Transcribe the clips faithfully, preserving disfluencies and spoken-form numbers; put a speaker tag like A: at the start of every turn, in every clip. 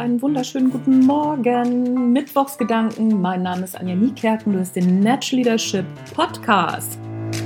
A: einen wunderschönen guten Morgen. Mittwochsgedanken. Mein Name ist Anja Niekerken. Du hast den Natural Leadership Podcast.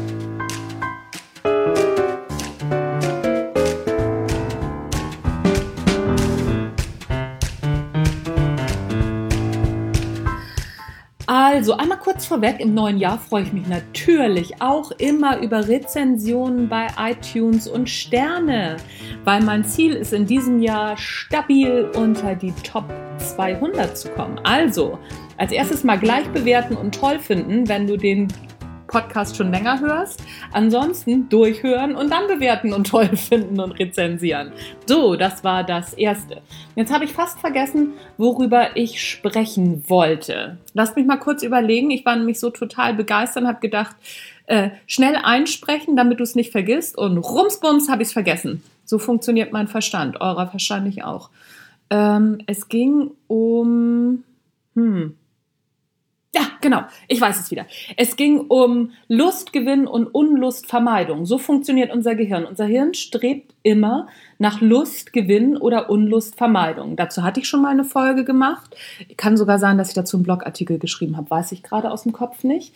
A: Also, einmal kurz vorweg, im neuen Jahr freue ich mich natürlich auch immer über Rezensionen bei iTunes und Sterne, weil mein Ziel ist in diesem Jahr stabil unter die Top zweihundert zu kommen. Also, als erstes mal gleich bewerten und toll finden, wenn du den Podcast schon länger hörst. Ansonsten durchhören und dann bewerten und toll finden und rezensieren. So, das war das Erste. Jetzt habe ich fast vergessen, worüber ich sprechen wollte. Lass mich mal kurz überlegen. Ich war nämlich so total begeistert und habe gedacht, äh, schnell einsprechen, damit du es nicht vergisst. Und rumsbums habe ich es vergessen. So funktioniert mein Verstand. Eurer wahrscheinlich auch. Ähm, es ging um... Hm... Ja, genau. Ich weiß es wieder. Es ging um Lustgewinn und Unlustvermeidung. So funktioniert unser Gehirn. Unser Hirn strebt immer nach Lustgewinn oder Unlustvermeidung. Dazu hatte ich schon mal eine Folge gemacht. Kann sogar sein, dass ich dazu einen Blogartikel geschrieben habe. Weiß ich gerade aus dem Kopf nicht.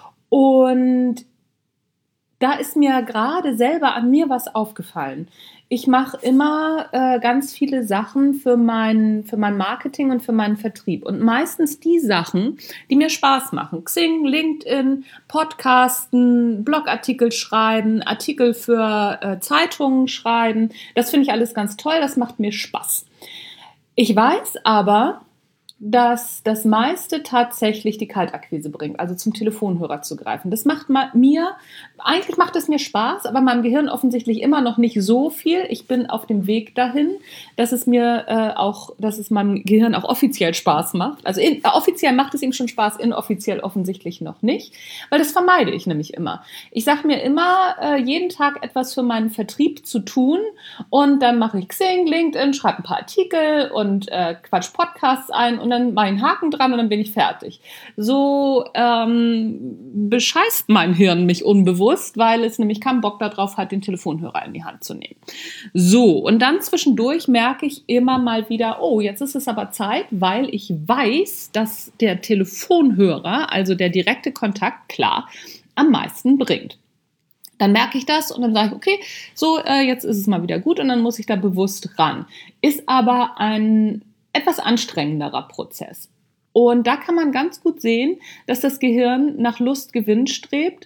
A: Und da ist mir gerade selber an mir was aufgefallen. Ich mache immer äh, ganz viele Sachen für mein, für mein Marketing und für meinen Vertrieb. Und meistens die Sachen, die mir Spaß machen. Xing, LinkedIn, Podcasten, Blogartikel schreiben, Artikel für äh, Zeitungen schreiben. Das finde ich alles ganz toll, das macht mir Spaß. Ich weiß aber, dass das meiste tatsächlich die Kaltakquise bringt, also zum Telefonhörer zu greifen. Das macht mir, eigentlich macht es mir Spaß, aber meinem Gehirn offensichtlich immer noch nicht so viel. Ich bin auf dem Weg dahin, dass es mir äh, auch, dass es meinem Gehirn auch offiziell Spaß macht. Also in, äh, offiziell macht es ihm schon Spaß, inoffiziell offensichtlich noch nicht, weil das vermeide ich nämlich immer. Ich sage mir immer, äh, jeden Tag etwas für meinen Vertrieb zu tun und dann mache ich Xing, LinkedIn, schreibe ein paar Artikel und äh, quatsch Podcasts ein und dann mache ich einen Haken dran und dann bin ich fertig. So ähm, bescheißt mein Hirn mich unbewusst, weil es nämlich keinen Bock darauf hat, den Telefonhörer in die Hand zu nehmen. So, und dann zwischendurch merke ich immer mal wieder, oh, jetzt ist es aber Zeit, weil ich weiß, dass der Telefonhörer, also der direkte Kontakt, klar, am meisten bringt. Dann merke ich das und dann sage ich, okay, so, äh, jetzt ist es mal wieder gut und dann muss ich da bewusst ran. Ist aber ein etwas anstrengenderer Prozess. Und da kann man ganz gut sehen, dass das Gehirn nach Lustgewinn strebt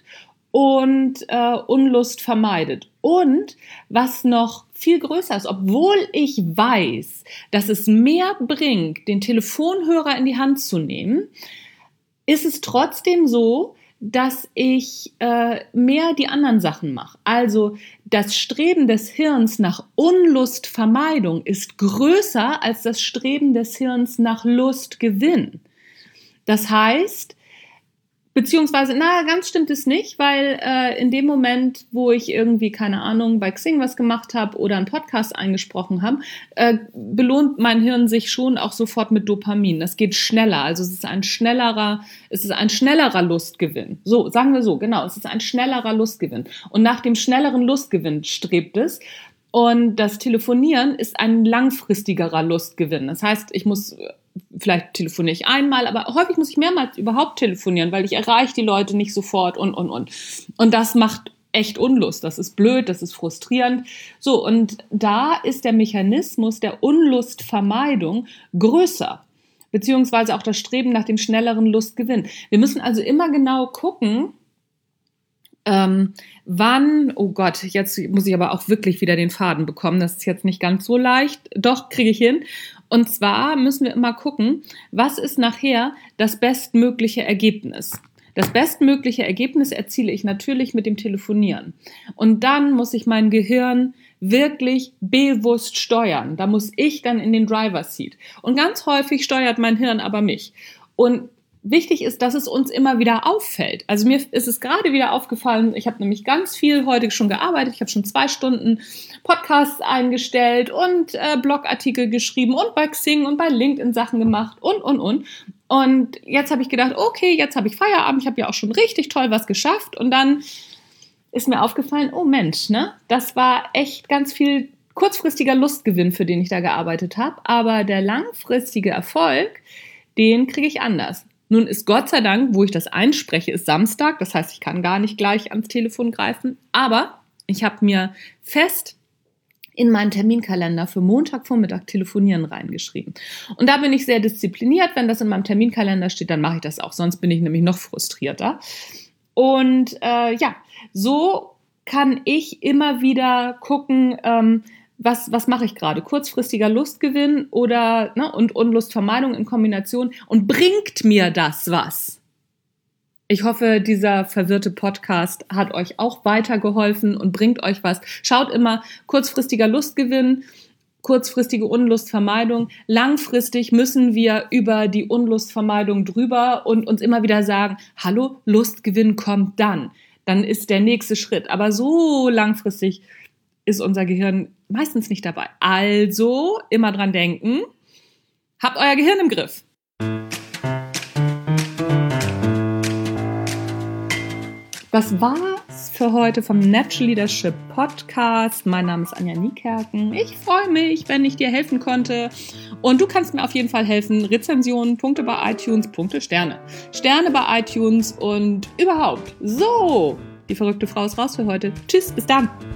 A: und äh, Unlust vermeidet. Und was noch viel größer ist, obwohl ich weiß, dass es mehr bringt, den Telefonhörer in die Hand zu nehmen, ist es trotzdem so, dass ich äh, mehr die anderen Sachen mache. Also das Streben des Hirns nach Unlustvermeidung ist größer als das Streben des Hirns nach Lustgewinn. Das heißt, beziehungsweise, na, ganz stimmt es nicht, weil äh, in dem Moment, wo ich irgendwie, keine Ahnung, bei Xing was gemacht habe oder einen Podcast eingesprochen habe, äh, belohnt mein Hirn sich schon auch sofort mit Dopamin. Das geht schneller, also es ist ein schnellerer, es ist ein schnellerer Lustgewinn. So, sagen wir so, genau, es ist ein schnellerer Lustgewinn. Und nach dem schnelleren Lustgewinn strebt es. Und das Telefonieren ist ein langfristigerer Lustgewinn. Das heißt, ich muss... Vielleicht telefoniere ich einmal, aber häufig muss ich mehrmals überhaupt telefonieren, weil ich erreiche die Leute nicht sofort und, und, und. Und das macht echt Unlust. Das ist blöd, das ist frustrierend. So, und da ist der Mechanismus der Unlustvermeidung größer, beziehungsweise auch das Streben nach dem schnelleren Lustgewinn. Wir müssen also immer genau gucken, ähm, wann, oh Gott, jetzt muss ich aber auch wirklich wieder den Faden bekommen. Das ist jetzt nicht ganz so leicht. Doch, kriege ich hin. Und zwar müssen wir immer gucken, was ist nachher das bestmögliche Ergebnis. Das bestmögliche Ergebnis erziele ich natürlich mit dem Telefonieren. Und dann muss ich mein Gehirn wirklich bewusst steuern. Da muss ich dann in den Driver's Seat. Und ganz häufig steuert mein Hirn aber mich. Und wichtig ist, dass es uns immer wieder auffällt. Also mir ist es gerade wieder aufgefallen, ich habe nämlich ganz viel heute schon gearbeitet, ich habe schon zwei Stunden Podcasts eingestellt und äh, Blogartikel geschrieben und bei Xing und bei LinkedIn Sachen gemacht und, und, und. Und jetzt habe ich gedacht, okay, jetzt habe ich Feierabend, ich habe ja auch schon richtig toll was geschafft und dann ist mir aufgefallen, oh Mensch, ne, das war echt ganz viel kurzfristiger Lustgewinn, für den ich da gearbeitet habe, aber der langfristige Erfolg, den kriege ich anders. Nun ist Gott sei Dank, wo ich das einspreche, ist Samstag, das heißt, ich kann gar nicht gleich ans Telefon greifen, aber ich habe mir fest in meinen Terminkalender für Montagvormittag telefonieren reingeschrieben. Und da bin ich sehr diszipliniert. Wenn das in meinem Terminkalender steht, dann mache ich das auch. Sonst bin ich nämlich noch frustrierter. Und äh, ja, so kann ich immer wieder gucken, ähm, was, was mache ich gerade? Kurzfristiger Lustgewinn oder ne, und Unlustvermeidung in Kombination. Und bringt mir das was? Ich hoffe, dieser verwirrte Podcast hat euch auch weitergeholfen und bringt euch was. Schaut immer, kurzfristiger Lustgewinn, kurzfristige Unlustvermeidung. Langfristig müssen wir über die Unlustvermeidung drüber und uns immer wieder sagen, hallo, Lustgewinn kommt dann. Dann ist der nächste Schritt. Aber so langfristig ist unser Gehirn meistens nicht dabei. Also immer dran denken, habt euer Gehirn im Griff. Das war's für heute vom Natural Leadership Podcast. Mein Name ist Anja Niekerken. Ich freue mich, wenn ich dir helfen konnte. Und du kannst mir auf jeden Fall helfen. Rezensionen, Punkte bei iTunes, Punkte, Sterne. Sterne bei iTunes und überhaupt. So, die verrückte Frau ist raus für heute. Tschüss, bis dann.